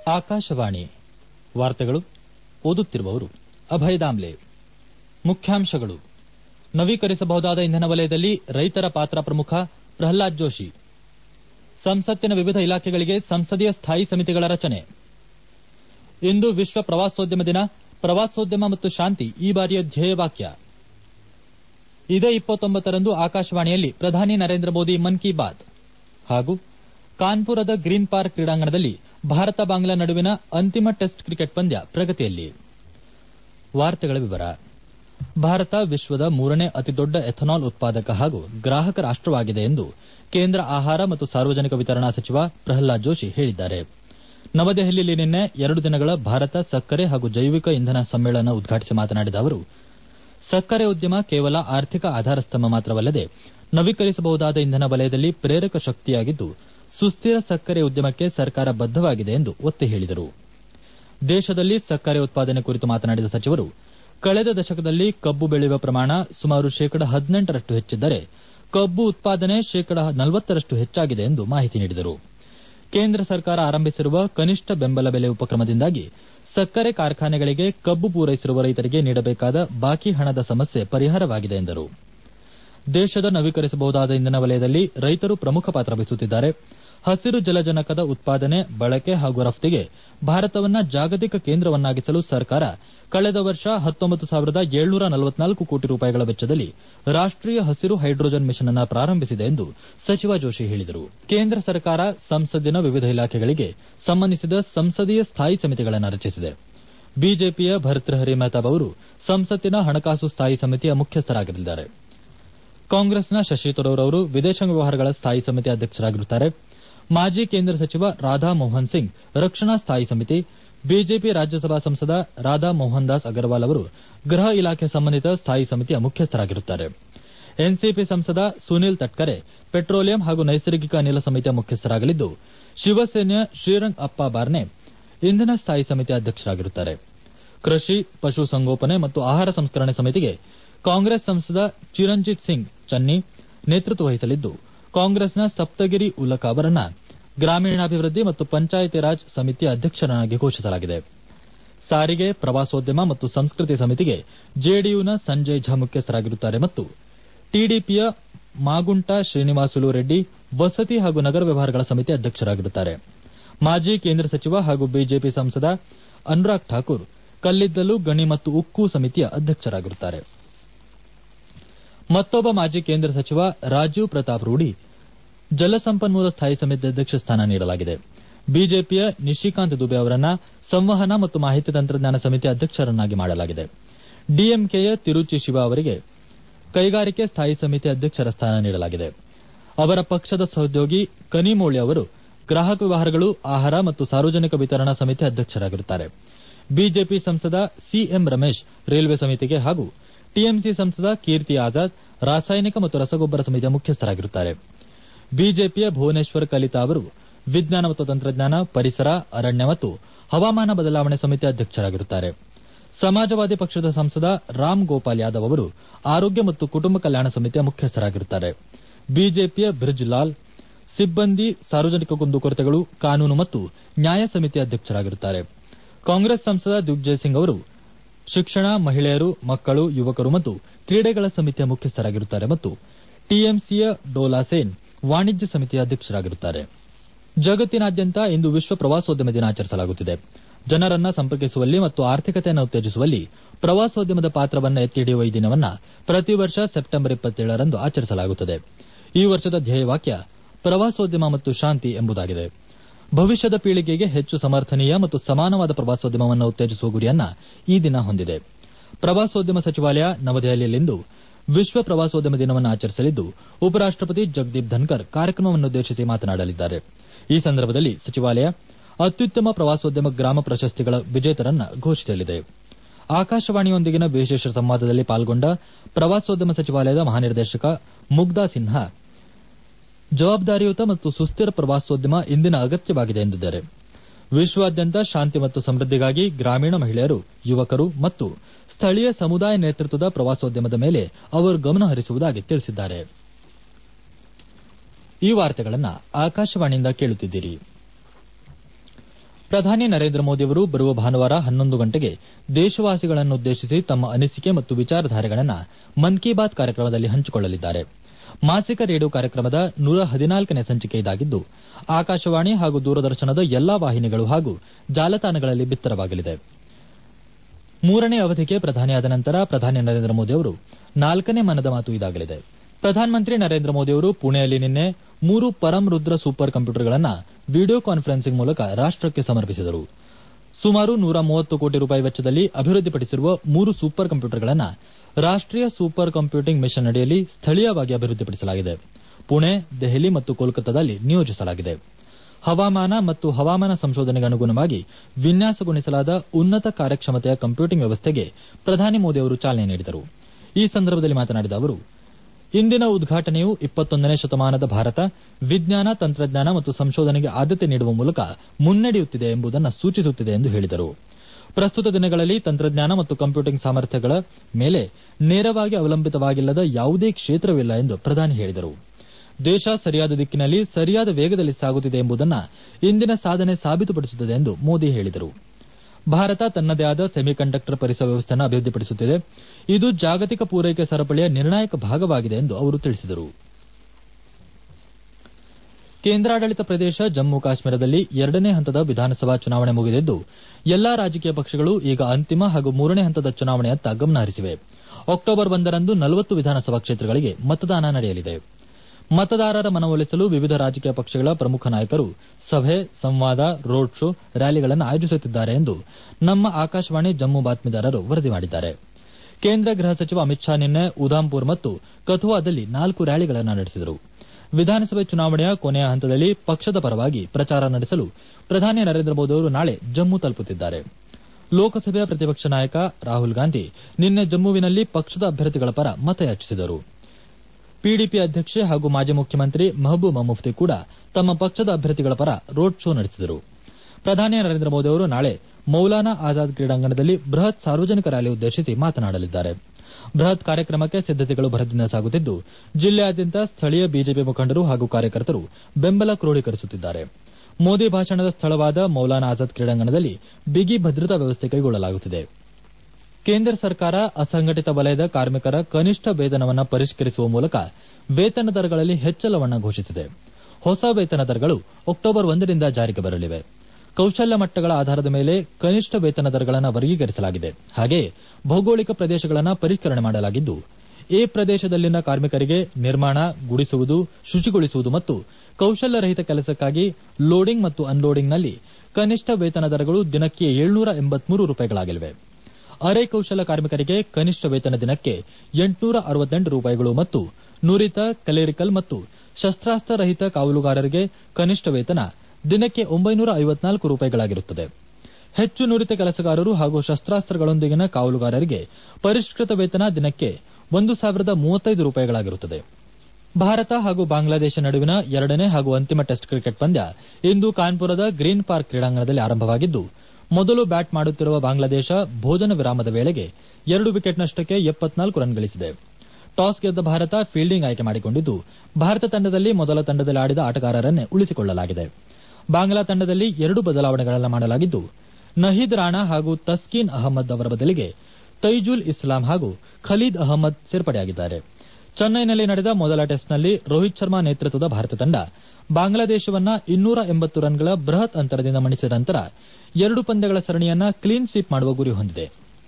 ಆಕಾಶವಾಣಿ ವಾರ್ತೆಗಳು ಓದುತ್ತಿರುವವರು ಅಭಯ ದಾಮ್ಲೆ. ಮುಖ್ಯಾಂಶಗಳು: ನವೀಕರಿಸಬಹುದಾದ ಇಂಧನ ವಲಯದಲ್ಲಿ ರೈತರ ಪಾತ್ರ ಪ್ರಮುಖ, ಪ್ರಹ್ಲಾದ್ ಜೋಶಿ. ಸಂಸತ್ತಿನ ವಿವಿಧ ಇಲಾಖೆಗಳಿಗೆ ಸಂಸದೀಯ ಸ್ಥಾಯಿ ಸಮಿತಿಗಳ ರಚನೆ. ಇಂದು ವಿಶ್ವ ಪ್ರವಾಸೋದ್ಯಮ ದಿನ. ಪ್ರವಾಸೋದ್ಯಮ ಮತ್ತು ಶಾಂತಿ ಈ ಬಾರಿಯ ಧ್ಯೇಯವಾಕ್ಯ. ಇದೇ 29ರಂದು ಆಕಾಶವಾಣಿಯಲ್ಲಿ ಪ್ರಧಾನಿ ನರೇಂದ್ರ ಮೋದಿ ಮನ್ ಕಿ ಬಾತ್. ಹಾಗೂ ಕಾನ್ಪುರದ ಗ್ರೀನ್ ಪಾರ್ಕ್ ಕ್ರೀಡಾಂಗಣದಲ್ಲಿ ಭಾರತ ಬಾಂಗ್ಲಾ ನಡುವಿನ ಅಂತಿಮ ಟೆಸ್ಟ್ ಕ್ರಿಕೆಟ್ ಪಂದ್ಯ ಪ್ರಗತಿಯಲ್ಲಿ. ಭಾರತ ವಿಶ್ವದ 3ನೇ ಅತಿದೊಡ್ಡ ಎಥನಾಲ್ ಉತ್ಪಾದಕ ಹಾಗೂ ಗ್ರಾಹಕ ರಾಷ್ಟವಾಗಿದೆ ಎಂದು ಕೇಂದ್ರ ಆಹಾರ ಮತ್ತು ಸಾರ್ವಜನಿಕ ವಿತರಣಾ ಸಚಿವ ಪ್ರಹ್ಲಾದ್ ಜೋಶಿ ಹೇಳಿದ್ದಾರೆ. ನವದೆಹಲಿಯಲ್ಲಿ ನಿನ್ನೆ 2 ದಿನಗಳ ಭಾರತ ಸಕ್ಕರೆ ಹಾಗೂ ಜೈವಿಕ ಇಂಧನ ಸಮ್ಮೇಳನ ಉದ್ಘಾಟಿಸಿ ಮಾತನಾಡಿದ ಅವರು, ಸಕ್ಕರೆ ಉದ್ಯಮ ಕೇವಲ ಆರ್ಥಿಕ ಆಧಾರಸ್ತಂಭ ಮಾತ್ರವಲ್ಲದೆ ನವೀಕರಿಸಬಹುದಾದ ಇಂಧನ ವಲಯದಲ್ಲಿ ಪ್ರೇರಕ ಶಕ್ತಿಯಾಗಿದ್ದು, ಸುಸ್ಥಿರ ಸಕ್ಕರೆ ಉದ್ಯಮಕ್ಕೆ ಸರ್ಕಾರ ಬದ್ದವಾಗಿದೆ ಎಂದು ಒತ್ತಿ ಹೇಳಿದರು. ದೇಶದಲ್ಲಿ ಸಕ್ಕರೆ ಉತ್ಪಾದನೆ ಕುರಿತು ಮಾತನಾಡಿದ ಸಚಿವರು, ಕಳೆದ ದಶಕದಲ್ಲಿ ಕಬ್ಬು ಬೆಳೆಯುವ ಪ್ರಮಾಣ ಸುಮಾರು 18% ಹೆಚ್ಚಿದ್ದರೆ, ಕಬ್ಬು ಉತ್ಪಾದನೆ 40% ಹೆಚ್ಚಾಗಿದೆ ಎಂದು ಮಾಹಿತಿ ನೀಡಿದರು. ಕೇಂದ್ರ ಸರ್ಕಾರ ಆರಂಭಿಸಿರುವ ಕನಿಷ್ಠ ಬೆಂಬಲ ಬೆಲೆ ಉಪಕ್ರಮದಿಂದಾಗಿ ಸಕ್ಕರೆ ಕಾರ್ಖಾನೆಗಳಿಗೆ ಕಬ್ಬು ಪೂರೈಸಿರುವ ರೈತರಿಗೆ ನೀಡಬೇಕಾದ ಬಾಕಿ ಹಣದ ಸಮಸ್ಯೆ ಪರಿಹಾರವಾಗಿದೆ ಎಂದರು. ದೇಶದ ನವೀಕರಿಸಬಹುದಾದ ಇಂಧನ ವಲಯದಲ್ಲಿ ರೈತರು ಪ್ರಮುಖ ಪಾತ್ರ ವಹಿಸುತ್ತಿದ್ದಾರೆ. ಹಸಿರು ಜಲಜನಕದ ಉತ್ಪಾದನೆ, ಬಳಕೆ ಹಾಗೂ ರಫ್ತಿಗೆ ಭಾರತವನ್ನು ಜಾಗತಿಕ ಕೇಂದ್ರವನ್ನಾಗಿಸಲು ಸರ್ಕಾರ ಕಳೆದ ವರ್ಷ 19,744 ಕೋಟಿ ರೂಪಾಯಿಗಳ ವೆಚ್ಚದಲ್ಲಿ ರಾಷ್ಟೀಯ ಹಸಿರು ಹೈಡ್ರೋಜನ್ ಮಿಷನ್ ಅನ್ನು ಪ್ರಾರಂಭಿಸಿದೆ ಎಂದು ಸಚಿವ ಜೋಶಿ ಹೇಳಿದರು. ಕೇಂದ್ರ ಸರ್ಕಾರ ಸಂಸತ್ತಿನ ವಿವಿಧ ಇಲಾಖೆಗಳಿಗೆ ಸಂಬಂಧಿಸಿದ ಸಂಸದೀಯ ಸ್ಥಾಯಿ ಸಮಿತಿಗಳನ್ನು ರಚಿಸಿದೆ. ಬಿಜೆಪಿಯ ಭರ್ತೃಹರಿ ಮೆಹತಾಬ್ ಅವರು ಸಂಸತ್ತಿನ ಹಣಕಾಸು ಸ್ಥಾಯಿ ಸಮಿತಿಯ ಮುಖ್ಯಸ್ಥರಾಗಲಿದ್ದಾರೆ. ಕಾಂಗ್ರೆಸ್ನ ಶಶಿ ತರೂರ್ ಅವರು ವಿದೇಶಾಂಗ ವ್ಯವಹಾರಗಳ ಸ್ಥಾಯಿ ಸಮಿತಿ ಅಧ್ಯಕ್ಷರಾಗಿರುತ್ತಾರೆ. ಮಾಜಿ ಕೇಂದ್ರ ಸಚಿವ ರಾಧಾ ಮೋಹನ್ ಸಿಂಗ್ ರಕ್ಷಣಾ ಸ್ಥಾಯಿ ಸಮಿತಿ, ಬಿಜೆಪಿ ರಾಜ್ಯಸಭಾ ಸಂಸದ ರಾಧಾ ಮೋಹನ್ ದಾಸ್ ಅಗರ್ವಾಲ್ ಅವರು ಗೃಹ ಇಲಾಖೆ ಸಂಬಂಧಿತ ಸ್ಥಾಯಿ ಸಮಿತಿಯ ಮುಖ್ಯಸ್ಥರಾಗಿರುತ್ತಾರೆ. ಎನ್ಸಿಪಿ ಸಂಸದ ಸುನೀಲ್ ತಟ್ಕರೆ ಪೆಟ್ರೋಲಿಯಂ ಹಾಗೂ ನೈಸರ್ಗಿಕ ಅನಿಲ ಸಮಿತಿಯ ಮುಖ್ಯಸ್ಥರಾಗಲಿದ್ದು, ಶಿವಸೇನೆಯ ಶ್ರೀರಂಗ್ ಅಪ್ಪ ಬಾರ್ನೆ ಇಂಧನ ಸ್ಥಾಯಿ ಸಮಿತಿಯ ಅಧ್ಯಕ್ಷರಾಗಿರುತ್ತಾರೆ. ಕೃಷಿ, ಪಶುಸಂಗೋಪನೆ ಮತ್ತು ಆಹಾರ ಸಂಸ್ಕರಣೆ ಸಮಿತಿಗೆ ಕಾಂಗ್ರೆಸ್ ಸಂಸದ ಚಿರಂಜಿತ್ ಸಿಂಗ್ ಚನ್ನಿ ನೇತೃತ್ವ ವಹಿಸಲಿದ್ದು, ಕಾಂಗ್ರೆಸ್ನ ಸಪ್ತಗಿರಿ ಉಲಕ ಅವರನ್ನ ಗ್ರಾಮೀಣಾಭಿವೃದ್ಧಿ ಮತ್ತು ಪಂಚಾಯತಿ ರಾಜ್ ಸಮಿತಿಯ ಅಧ್ಯಕ್ಷರನ್ನಾಗಿ ಘೋಷಿಸಲಾಗಿದೆ. ಸಾರಿಗೆ, ಪ್ರವಾಸೋದ್ಯಮ ಮತ್ತು ಸಂಸ್ಕೃತಿ ಸಮಿತಿಗೆ ಜೆಡಿಯುನ ಸಂಜಯ್ ಝಾ ಮುಖ್ಯಸ್ಥರಾಗಿರುತ್ತಾರೆ ಮತ್ತು ಟಿಡಿಪಿಯ ಮಾಗುಂಟ ಶ್ರೀನಿವಾಸುಲು ರೆಡ್ಡಿ ವಸತಿ ಹಾಗೂ ನಗರ ವ್ಯವಹಾರಗಳ ಸಮಿತಿ ಅಧ್ಯಕ್ಷರಾಗಿರುತ್ತಾರೆ. ಮಾಜಿ ಕೇಂದ್ರ ಸಚಿವ ಹಾಗೂ ಬಿಜೆಪಿ ಸಂಸದ ಅನುರಾಗ್ ಠಾಕೂರ್ ಕಲ್ಲಿದ್ದಲು, ಗಣಿ ಮತ್ತು ಉಕ್ಕು ಸಮಿತಿಯ ಅಧ್ಯಕ್ಷರಾಗಿರುತ್ತಾರೆ. ಮತ್ತೊಬ್ಬ ಮಾಜಿ ಕೇಂದ್ರ ಸಚಿವ ರಾಜೀವ್ ಪ್ರತಾಪ್ ರೂಢಿ ಜಲಸಂಪನ್ಮೂಲ ಸ್ಥಾಯಿ ಸಮಿತಿ ಅಧ್ಯಕ್ಷ ಸ್ಥಾನ ನೀಡಲಾಗಿದೆ. ಬಿಜೆಪಿಯ ನಿಶಿಕಾಂತ್ ದುಬೆ ಅವರನ್ನ ಸಂವಹನ ಮತ್ತು ಮಾಹಿತಿ ತಂತ್ರಜ್ಞಾನ ಸಮಿತಿ ಅಧ್ಯಕ್ಷರನ್ನಾಗಿ ಮಾಡಲಾಗಿದೆ. ಡಿಎಂಕೆಯ ತಿರುಚಿ ಶಿವ ಅವರಿಗೆ ಕೈಗಾರಿಕೆ ಸ್ಥಾಯಿ ಸಮಿತಿ ಅಧ್ಯಕ್ಷರ ಸ್ಥಾನ ನೀಡಲಾಗಿದೆ. ಅವರ ಪಕ್ಷದ ಸಹೋದ್ಯೋಗಿ ಕನಿಮೋಳಿ ಅವರು ಗ್ರಾಹಕ ವ್ಯವಹಾರಗಳು, ಆಹಾರ ಮತ್ತು ಸಾರ್ವಜನಿಕ ವಿತರಣಾ ಸಮಿತಿ ಅಧ್ಯಕ್ಷರಾಗಿರುತ್ತಾರೆ. ಬಿಜೆಪಿ ಸಂಸದ ಸಿಎಂ ರಮೇಶ್ ರೈಲ್ವೆ ಸಮಿತಿಗೆ ಹಾಗೂ ಟಿಎಂಸಿ ಸಂಸದ ಕೀರ್ತಿ ಆಜಾದ್ ರಾಸಾಯನಿಕ ಮತ್ತು ರಸಗೊಬ್ಬರ ಸಮಿತಿಯ ಮುಖ್ಯಸ್ಥರಾಗಿರುತ್ತಾರೆ. ಬಿಜೆಪಿಯ ಭುವನೇಶ್ವರ್ ಕಲಿತಾ ಅವರು ವಿಜ್ಞಾನ ಮತ್ತು ತಂತ್ರಜ್ಞಾನ, ಪರಿಸರ, ಅರಣ್ಯ ಮತ್ತು ಹವಾಮಾನ ಬದಲಾವಣೆ ಸಮಿತಿ ಅಧ್ಯಕ್ಷರಾಗಿರುತ್ತಾರೆ. ಸಮಾಜವಾದಿ ಪಕ್ಷದ ಸಂಸದ ರಾಮ್ ಗೋಪಾಲ್ ಯಾದವ್ ಅವರು ಆರೋಗ್ಯ ಮತ್ತು ಕುಟುಂಬ ಕಲ್ಯಾಣ ಸಮಿತಿಯ ಮುಖ್ಯಸ್ಥರಾಗಿರುತ್ತಾರೆ. ಬಿಜೆಪಿಯ ಬ್ರಿಜ್ ಲಾಲ್ ಸಿಬ್ಬಂದಿ, ಸಾರ್ವಜನಿಕ ಕುಂದುಕೊರತೆಗಳು, ಕಾನೂನು ಮತ್ತು ನ್ಯಾಯ ಸಮಿತಿ ಅಧ್ಯಕ್ಷರಾಗಿರುತ್ತಾರೆ. ಕಾಂಗ್ರೆಸ್ ಸಂಸದ ದಿಗ್ವಿಜಯ್ ಸಿಂಗ್ ಅವರು ಶಿಕ್ಷಣ, ಮಹಿಳೆಯರು, ಮಕ್ಕಳು, ಯುವಕರು ಮತ್ತು ಕ್ರೀಡೆಗಳ ಸಮಿತಿಯ ಮುಖ್ಯಸ್ಥರಾಗಿರುತ್ತಾರೆ ಮತ್ತು ಟಿಎಂಸಿಯ ಡೋಲಾ ಸೇನ್ ವಾಣಿಜ್ಯ ಸಮಿತಿಯ ಅಧ್ಯಕ್ಷರಾಗಿರುತ್ತಾರೆ. ಜಗತ್ತಿನಾದ್ಯಂತ ಇಂದು ವಿಶ್ವ ಪ್ರವಾಸೋದ್ಯಮ ದಿನ ಆಚರಿಸಲಾಗುತ್ತಿದೆ. ಜನರನ್ನ ಸಂಪರ್ಕಿಸುವಲ್ಲಿ ಮತ್ತು ಆರ್ಥಿಕತೆಯನ್ನು ಉತ್ತೇಜಿಸುವಲ್ಲಿ ಪ್ರವಾಸೋದ್ಯಮದ ಪಾತ್ರವನ್ನು ಎತ್ತಿ ಹಿಡಿಯುವ ಈ ದಿನವನ್ನು ಪ್ರತಿ ವರ್ಷ ಸೆಪ್ಟೆಂಬರ್ 27ರಂದು ಆಚರಿಸಲಾಗುತ್ತದೆ. ಈ ವರ್ಷದ ಧ್ಯೇಯವಾಕ್ಯ ಪ್ರವಾಸೋದ್ಯಮ ಮತ್ತು ಶಾಂತಿ ಎಂಬುದಾಗಿದೆ. ಭವಿಷ್ಯದ ಪೀಳಿಗೆಗೆ ಹೆಚ್ಚು ಸಮರ್ಥನೀಯ ಮತ್ತು ಸಮಾನವಾದ ಪ್ರವಾಸೋದ್ಯಮವನ್ನು ಉತ್ತೇಜಿಸುವ ಗುರಿಯನ್ನ ಈ ದಿನ ಹೊಂದಿದೆ. ಪ್ರವಾಸೋದ್ಯಮ ಸಚಿವಾಲಯ ನವದೆಹಲಿಯಲ್ಲಿಂದು ವಿಶ್ವ ಪ್ರವಾಸೋದ್ಯಮ ದಿನವನ್ನು ಆಚರಿಸಲಿದ್ದು, ಉಪರಾಷ್ಟಪತಿ ಜಗದೀಪ್ ಧನ್ಕರ್ ಕಾರ್ಯಕ್ರಮವನ್ನುದ್ದೇಶಿಸಿ ಮಾತನಾಡಲಿದ್ದಾರೆ. ಈ ಸಂದರ್ಭದಲ್ಲಿ ಸಚಿವಾಲಯ ಅತ್ಯುತ್ತಮ ಪ್ರವಾಸೋದ್ಯಮ ಗ್ರಾಮ ಪ್ರಶಸ್ತಿಗಳ ವಿಜೇತರನ್ನು ಘೋಷಿಸಲಿದೆ. ಆಕಾಶವಾಣಿಯೊಂದಿಗಿನ ವಿಶೇಷ ಸಂವಾದದಲ್ಲಿ ಪಾಲ್ಗೊಂಡ ಪ್ರವಾಸೋದ್ಯಮ ಸಚಿವಾಲಯದ ಮಹಾನಿರ್ದೇಶಕ ಮುಗ್ಧಾ ಸಿನ್ಹಾ, ಜವಾಬ್ದಾರಿಯುತ ಮತ್ತು ಸುಸ್ಥಿರ ಪ್ರವಾಸೋದ್ಯಮ ಇಂದಿನ ಅಗತ್ಯವಾಗಿದೆ ಎಂದಿದ್ದಾರೆ. ವಿಶ್ವಾದ್ಯಂತ ಶಾಂತಿ ಮತ್ತು ಸಮೃದ್ಧಿಗಾಗಿ ಗ್ರಾಮೀಣ ಮಹಿಳೆಯರು, ಯುವಕರು ಮತ್ತು ಸ್ಥಳೀಯ ಸಮುದಾಯ ನೇತೃತ್ವದ ಪ್ರವಾಸೋದ್ಯಮದ ಮೇಲೆ ಅವರು ಗಮನ ಹರಿಸುವುದಾಗಿ ತಿಳಿಸಿದ್ದಾರೆ. ಈ ವಾರ್ತೆಗಳನ್ನು ಆಕಾಶವಾಣಿಯಿಂದ ಕೇಳುತ್ತಿದ್ದೀರಿ. ಪ್ರಧಾನಿ ನರೇಂದ್ರ ಮೋದಿಯವರು ಬರುವ ಭಾನುವಾರ 11 ಗಂಟೆಗೆ ದೇಶವಾಸಿಗಳನ್ನುದ್ದೇಶಿಸಿ ತಮ್ಮ ಅನಿಸಿಕೆ ಮತ್ತು ವಿಚಾರಧಾರೆಗಳನ್ನು ಮನ್ ಕಿ ಬಾತ್ ಕಾರ್ಯಕ್ರಮದಲ್ಲಿ ಹಂಚಿಕೊಳ್ಳಲಿದ್ದಾರೆ. ಮಾಸಿಕ ರೇಡಿಯೋ ಕಾರ್ಯಕ್ರಮದ 114ನೇ ಸಂಚಿಕೆ ಇದಾಗಿದ್ದು ಆಕಾಶವಾಣಿ ಹಾಗೂ ದೂರದರ್ಶನದ ಎಲ್ಲಾ ವಾಹಿನಿಗಳು ಹಾಗೂ ಜಾಲತಾಣಗಳಲ್ಲಿ ಬಿತ್ತರವಾಗಲಿದೆ. 3ನೇ ಅವಧಿಗೆ ಪ್ರಧಾನಿಯಾದ ನಂತರ ಪ್ರಧಾನಿ ನರೇಂದ್ರ ಮೋದಿ ಅವರು 4ನೇ ಮನದ ಮಾತು ಇದಾಗಲಿದೆ. ಪ್ರಧಾನಮಂತ್ರಿ ನರೇಂದ್ರ ಮೋದಿ ಅವರು ಪುಣೆಯಲ್ಲಿ ನಿನ್ನೆ 3 ಪರಂ ರುದ್ರ ಸೂಪರ್ ಕಂಪ್ಯೂಟರ್ಗಳನ್ನು ವಿಡಿಯೋ ಕಾನ್ಫರೆನ್ಸಿಂಗ್ ಮೂಲಕ ರಾಷ್ಟಕ್ಕೆ ಸಮರ್ಪಿಸಿದರು. ಸುಮಾರು 130 ಕೋಟಿ ರೂಪಾಯಿ ವೆಚ್ಚದಲ್ಲಿ ಅಭಿವೃದ್ಧಿಪಡಿಸಿರುವ 3 ಸೂಪರ್ ಕಂಪ್ಯೂಟರ್ಗಳನ್ನು ರಾಷ್ಟೀಯ ಸೂಪರ್ ಕಂಪ್ಯೂಟಿಂಗ್ ಮಿಷನ್ ಅಡಿಯಲ್ಲಿ ಸ್ಥಳೀಯವಾಗಿ ಅಭಿವೃದ್ಧಿಪಡಿಸಲಾಗಿದೆ. ಪುಣೆ, ದೆಹಲಿ ಮತ್ತು ಕೋಲ್ಕತ್ತಾದಲ್ಲಿ ನಿಯೋಜಿಸಲಾಗಿದೆ. ಹವಾಮಾನ ಮತ್ತು ಹವಾಮಾನ ಸಂಶೋಧನೆಗೆ ಅನುಗುಣವಾಗಿ ವಿನ್ಯಾಸಗೊಳಿಸಲಾದ ಉನ್ನತ ಕಾರ್ಯಕ್ಷಮತೆಯ ಕಂಪ್ಯೂಟಿಂಗ್ ವ್ಯವಸ್ಥೆಗೆ ಪ್ರಧಾನಿ ಮೋದಿ ಅವರು ಚಾಲನೆ ನೀಡಿದರು. ಈ ಸಂದರ್ಭದಲ್ಲಿ ಮಾತನಾಡಿದ ಅವರು, ಇಂದಿನ ಉದ್ಘಾಟನೆಯು 21ನೇ ಶತಮಾನದ ಭಾರತ ವಿಜ್ಞಾನ, ತಂತ್ರಜ್ಞಾನ ಮತ್ತು ಸಂಶೋಧನೆಗೆ ಆದ್ಯತೆ ನೀಡುವ ಮೂಲಕ ಮುನ್ನಡೆಯುತ್ತಿದೆ ಎಂಬುದನ್ನು ಸೂಚಿಸುತ್ತಿದೆ ಎಂದು ಹೇಳಿದರು. ಪ್ರಸ್ತುತ ದಿನಗಳಲ್ಲಿ ತಂತ್ರಜ್ಞಾನ ಮತ್ತು ಕಂಪ್ಯೂಟಿಂಗ್ ಸಾಮರ್ಥ್ಯಗಳ ಮೇಲೆ ನೇರವಾಗಿ ಅವಲಂಬಿತವಾಗಿಲ್ಲದ ಯಾವುದೇ ಕ್ಷೇತ್ರವಿಲ್ಲ ಎಂದು ಪ್ರಧಾನಿ ಹೇಳಿದರು. ದೇಶ ಸರಿಯಾದ ದಿಕ್ಕಿನಲ್ಲಿ ಸರಿಯಾದ ವೇಗದಲ್ಲಿ ಸಾಗುತ್ತಿದೆ ಎಂಬುದನ್ನು ಇಂದಿನ ಸಾಧನೆ ಸಾಬೀತುಪಡಿಸುತ್ತದೆ ಎಂದು ಮೋದಿ ಹೇಳಿದರು. ಭಾರತ ತನ್ನದೇ ಆದ ಸೆಮಿಕಂಡಕ್ಟರ್ ಪರಿಸರ ವ್ಯವಸ್ಥೆಯನ್ನು ಅಭಿವೃದ್ಧಿಪಡಿಸುತ್ತಿದೆ. ಇದು ಜಾಗತಿಕ ಪೂರೈಕೆ ಸರಪಳಿಯ ನಿರ್ಣಾಯಕ ಭಾಗವಾಗಿದೆ ಎಂದು ಅವರು ತಿಳಿಸಿದರು. ಕೇಂದ್ರಾಡಳಿತ ಪ್ರದೇಶ ಜಮ್ಮು ಕಾಶ್ಮೀರದಲ್ಲಿ 2ನೇ ಹಂತದ ವಿಧಾನಸಭಾ ಚುನಾವಣೆ ಮುಗಿದಿದ್ದು ಎಲ್ಲಾ ರಾಜಕೀಯ ಪಕ್ಷಗಳು ಈಗ ಅಂತಿಮ ಹಾಗೂ 3ನೇ ಹಂತದ ಚುನಾವಣೆಯತ್ತ ಗಮನ ಹರಿಸಿವೆ. ಅಕ್ಟೋಬರ್ 1ರಂದು 40 ವಿಧಾನಸಭಾ ಕ್ಷೇತ್ರಗಳಿಗೆ ಮತದಾನ ನಡೆಯಲಿದೆ. ಮತದಾರರ ಮನವೊಲಿಸಲು ವಿವಿಧ ರಾಜಕೀಯ ಪಕ್ಷಗಳ ಪ್ರಮುಖ ನಾಯಕರು ಸಭೆ, ಸಂವಾದ, ರೋಡ್ ಶೋ, ರ್ಯಾಲಿಗಳನ್ನು ಆಯೋಜಿಸುತ್ತಿದ್ದಾರೆ ಎಂದು ನಮ್ಮ ಆಕಾಶವಾಣಿ ಜಮ್ಮು ಬಾತ್ಮೀದಾರರು ವರದಿ ಮಾಡಿದ್ದಾರೆ. ಕೇಂದ್ರ ಗೃಹ ಸಚಿವ ಅಮಿತ್ ಶಾ ನಿನ್ನೆ ಉಧಾಂಪುರ್ ಮತ್ತು ಕಥುವಾದಲ್ಲಿ 4 ರ್ಯಾಲಿಗಳನ್ನು ನಡೆಸಿದರು. ವಿಧಾನಸಭೆ ಚುನಾವಣೆಯ ಕೊನೆಯ ಹಂತದಲ್ಲಿ ಪಕ್ಷದ ಪರವಾಗಿ ಪ್ರಚಾರ ನಡೆಸಲು ಪ್ರಧಾನಿ ನರೇಂದ್ರ ಮೋದಿ ಅವರು ನಾಳೆ ಜಮ್ಮು ತಲುಪುತ್ತಿದ್ದಾರೆ. ಲೋಕಸಭೆಯ ಪ್ರತಿಪಕ್ಷ ನಾಯಕ ರಾಹುಲ್ ಗಾಂಧಿ ನಿನ್ನೆ ಜಮ್ಮುವಿನಲ್ಲಿ ಪಕ್ಷದ ಅಭ್ಯರ್ಥಿಗಳ ಪರ ಮತಯಾಚಿಸಿದರು. ಪಿಡಿಪಿ ಅಧ್ಯಕ್ಷೆ ಹಾಗೂ ಮಾಜಿ ಮುಖ್ಯಮಂತ್ರಿ ಮೆಹಬೂಬಾ ಮುಫ್ತಿ ಕೂಡ ತಮ್ಮ ಪಕ್ಷದ ಅಭ್ಯರ್ಥಿಗಳ ಪರ ರೋಡ್ ಶೋ ನಡೆಸಿದರು. ಪ್ರಧಾನಿ ನರೇಂದ್ರ ಮೋದಿ ಅವರು ನಾಳೆ ಮೌಲಾನಾ ಆಜಾದ್ ಕ್ರೀಡಾಂಗಣದಲ್ಲಿ ಬೃಹತ್ ಸಾರ್ವಜನಿಕ ರ್ಯಾಲಿ ಉದ್ದೇಶಿಸಿ ಮಾತನಾಡಲಿದ್ದಾರೆ. ಬೃಹತ್ ಕಾರ್ಯಕ್ರಮಕ್ಕೆ ಸಿದ್ದತೆಗಳು ಭರದಿಂದ ಸಾಗುತ್ತಿದ್ದು ಜಿಲ್ಲೆಯಾದ್ಯಂತ ಸ್ಥಳೀಯ ಬಿಜೆಪಿ ಮುಖಂಡರು ಹಾಗೂ ಕಾರ್ಯಕರ್ತರು ಬೆಂಬಲ ಕ್ರೋಢೀಕರಿಸುತ್ತಿದ್ದಾರೆ. ಮೋದಿ ಭಾಷಣದ ಸ್ಥಳವಾದ ಮೌಲಾನಾ ಆಜಾದ್ ಕ್ರೀಡಾಂಗಣದಲ್ಲಿ ಬಿಗಿ ಭದ್ರತಾ ವ್ಯವಸ್ಥೆ ಕೈಗೊಳ್ಳಲಾಗುತ್ತಿದೆ. ಕೇಂದ್ರ ಸರ್ಕಾರ ಅಸಂಘಟಿತ ವಲಯದ ಕಾರ್ಮಿಕರ ಕನಿಷ್ಠ ವೇತನವನ್ನು ಪರಿಷ್ಕರಿಸುವ ಮೂಲಕ ವೇತನ ದರಗಳಲ್ಲಿ ಹೆಚ್ಚಳವನ್ನು ಘೋಷಿಸಿದೆ. ಹೊಸ ವೇತನ ದರಗಳು ಅಕ್ಟೋಬರ್ 1ರಿಂದ ಜಾರಿಗೆ ಬರಲಿವೆ. ಕೌಶಲ್ಯ ಮಟ್ಟಗಳ ಆಧಾರದ ಮೇಲೆ ಕನಿಷ್ಠ ವೇತನ ದರಗಳನ್ನು ವರ್ಗೀಕರಿಸಲಾಗಿದೆ. ಹಾಗೆಯೇ ಭೌಗೋಳಿಕ ಪ್ರದೇಶಗಳನ್ನು ಪರಿಷ್ಕರಣೆ ಮಾಡಲಾಗಿದ್ದು ಎ ಪ್ರದೇಶದಲ್ಲಿನ ಕಾರ್ಮಿಕರಿಗೆ ನಿರ್ಮಾಣ, ಗುಡಿಸುವುದು, ಶುಚಿಗೊಳಿಸುವುದು ಮತ್ತು ಕೌಶಲ್ಯರಹಿತ ಕೆಲಸಕ್ಕಾಗಿ ಲೋಡಿಂಗ್ ಮತ್ತು ಅನ್ಲೋಡಿಂಗ್ನಲ್ಲಿ ಕನಿಷ್ಠ ವೇತನ ದರಗಳು ದಿನಕ್ಕೆ 783 ರೂಪಾಯಿಗಳಾಗಲಿವೆ. ಅರೆ ಕೌಶಲ ಕಾರ್ಮಿಕರಿಗೆ ಕನಿಷ್ಠ ವೇತನ ದಿನಕ್ಕೆ 868 ರೂಪಾಯಿಗಳು ಮತ್ತು ನುರಿತ, ಕ್ಲೆರಿಕಲ್ ಮತ್ತು ಶಸ್ತ್ರಾಸ್ತ್ರ ರಹಿತ ಕಾವಲುಗಾರರಿಗೆ ಕನಿಷ್ಠ ವೇತನ ದಿನಕ್ಕೆ 954 ರೂಪಾಯಿಗಳಾಗಿರುತ್ತದೆ. ಹೆಚ್ಚು ನುರಿತ ಕೆಲಸಗಾರರು ಹಾಗೂ ಶಸ್ತ್ರಾಸ್ತ್ರಗಳೊಂದಿಗಿನ ಕಾವಲುಗಾರರಿಗೆ ಪರಿಷ್ಕೃತ ವೇತನ ದಿನಕ್ಕೆ 1035 ರೂಪಾಯಿಗಳಾಗಿರುತ್ತದೆ. ಭಾರತ ಹಾಗೂ ಬಾಂಗ್ಲಾದೇಶ ನಡುವಿನ 2ನೇ ಹಾಗೂ ಅಂತಿಮ ಟೆಸ್ಟ್ ಕ್ರಿಕೆಟ್ ಪಂದ್ಯ ಇಂದು ಕಾನ್ಪುರದ ಗ್ರೀನ್ ಪಾರ್ಕ್ ಕ್ರೀಡಾಂಗಣದಲ್ಲಿ ಆರಂಭವಾಗಿದ್ದು ಮೊದಲು ಬ್ಯಾಟ್ ಮಾಡುತ್ತಿರುವ ಬಾಂಗ್ಲಾದೇಶ ಭೋಜನ ವಿರಾಮದ ವೇಳೆಗೆ 2 ವಿಕೆಟ್ ನಷ್ಟಕ್ಕೆ 74 ರನ್ ಗಳಿಸಿದೆ. ಟಾಸ್ ಗೆದ್ದ ಭಾರತ ಫೀಲ್ಡಿಂಗ್ ಆಯ್ಕೆ ಮಾಡಿಕೊಂಡಿದ್ದು ಭಾರತ ತಂಡದಲ್ಲಿ ಮೊದಲ ತಂಡದಲ್ಲಿ ಆಡಿದ ಆಟಗಾರರನ್ನೇ ಉಳಿಸಿಕೊಳ್ಳಲಾಗಿದೆ. ಬಾಂಗ್ಲಾ ತಂಡದಲ್ಲಿ 2 ಬದಲಾವಣೆಗಳನ್ನು ಮಾಡಲಾಗಿದ್ದು ನಹೀದ್ ರಾಣಾ ಹಾಗೂ ತಸ್ಕೀನ್ ಅಹಮದ್ ಅವರ ಬದಲಿಗೆ ತೈಜುಲ್ ಇಸ್ಲಾಂ ಹಾಗೂ ಖಲೀದ್ ಅಹಮದ್ ಸೇರ್ಪಡೆಯಾಗಿದ್ದಾರೆ. ಚೆನ್ನೈನಲ್ಲಿ ನಡೆದ ಮೊದಲ ಟೆಸ್ಟ್ನಲ್ಲಿ ರೋಹಿತ್ ಶರ್ಮಾ ನೇತೃತ್ವದ ಭಾರತ ತಂಡ ಬಾಂಗ್ಲಾದೇಶವನ್ನ 280 ರನ್ಗಳ ಬೃಹತ್ ಅಂತರದಿಂದ ಮಣಿಸಿದ ನಂತರ 2 ಪಂದ್ಯಗಳ ಸರಣಿಯನ್ನ ಕ್ಲೀನ್ ಸ್ವೀಪ್ ಮಾಡುವ ಗುರಿ ಹೊಂದಿದೆ.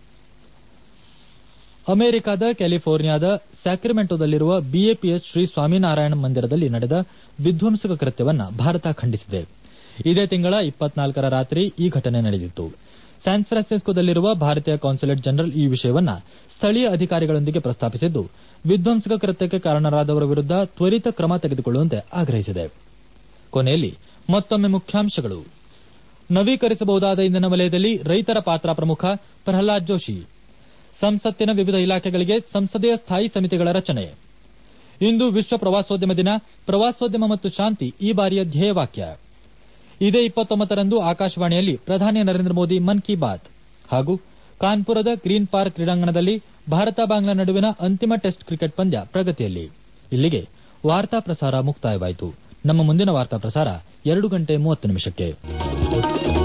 ಅಮೆರಿಕದ ಕ್ಯಾಲಿಫೋರ್ನಿಯಾದ ಸ್ಯಾಕ್ರಮೆಂಟೊದಲ್ಲಿರುವ ಬಿಎಪಿಎಸ್ ಶ್ರೀ ಸ್ವಾಮಿನಾರಾಯಣ ಮಂದಿರದಲ್ಲಿ ನಡೆದ ವಿಧ್ವಂಸಕ ಕೃತ್ಯವನ್ನ ಭಾರತ ಖಂಡಿಸಿದೆ. ಇದೇ ತಿಂಗಳ 24ರ ರಾತ್ರಿ ಈ ಘಟನೆ ನಡೆದಿತ್ತು. ಸ್ಯಾನ್ ಫ್ರಾನ್ಸಿಸ್ಕೋದಲ್ಲಿರುವ ಭಾರತೀಯ ಕಾನ್ಸುಲೇಟ್ ಜನರಲ್ ಈ ವಿಷಯವನ್ನ ಸ್ಥಳೀಯ ಅಧಿಕಾರಿಗಳೊಂದಿಗೆ ಪ್ರಸ್ತಾಪಿಸಿದ್ದು ವಿಧ್ವಂಸಕ ಕೃತ್ಯಕ್ಕೆ ಕಾರಣರಾದವರ ವಿರುದ್ಧ ತ್ವರಿತ ಕ್ರಮ ತೆಗೆದುಕೊಳ್ಳುವಂತೆ ಆಗ್ರಹಿಸಿದೆ. ಕೊನೆಯಲ್ಲಿ ಮತ್ತೊಮ್ಮೆ ಮುಖ್ಯಾಂಶಗಳು. ನವೀಕರಿಸಬಹುದಾದ ಇಂಧನ ವಲಯದಲ್ಲಿ ರೈತರ ಪಾತ್ರ ಪ್ರಮುಖ, ಪ್ರಹ್ಲಾದ್ ಜೋಶಿ. ಸಂಸತ್ತಿನ ವಿವಿಧ ಇಲಾಖೆಗಳಿಗೆ ಸಂಸದೀಯ ಸ್ಥಾಯಿ ಸಮಿತಿಗಳ ರಚನೆ. ಇಂದು ವಿಶ್ವ ಪ್ರವಾಸೋದ್ಯಮ ದಿನ, ಪ್ರವಾಸೋದ್ಯಮ ಮತ್ತು ಶಾಂತಿ ಈ ಬಾರಿಯ ಧ್ಯೇಯವಾಕ್ಯ. ಇದೇ 29ರಂದು ಆಕಾಶವಾಣಿಯಲ್ಲಿ ಪ್ರಧಾನಿ ನರೇಂದ್ರ ಮೋದಿ ಮನ್ ಕಿ ಬಾತ್ ಹಾಗೂ ಕಾನ್ಪುರದ ಗ್ರೀನ್ ಪಾರ್ಕ್ ಕ್ರೀಡಾಂಗಣದಲ್ಲಿ ಭಾರತ ಬಾಂಗ್ಲಾ ನಡುವಿನ ಅಂತಿಮ ಟೆಸ್ಟ್ ಕ್ರಿಕೆಟ್ ಪಂದ್ಯ ಪ್ರಗತಿಯಲ್ಲಿ. ಇಲ್ಲಿಗೆ ವಾರ್ತಾ ಪ್ರಸಾರ ಮುಕ್ತಾಯವಾಯಿತು. ನಮ್ಮ ಮುಂದಿನ ವಾರ್ತಾ ಪ್ರಸಾರ 2:30 ನಿಮಿಷಕ್ಕೆ.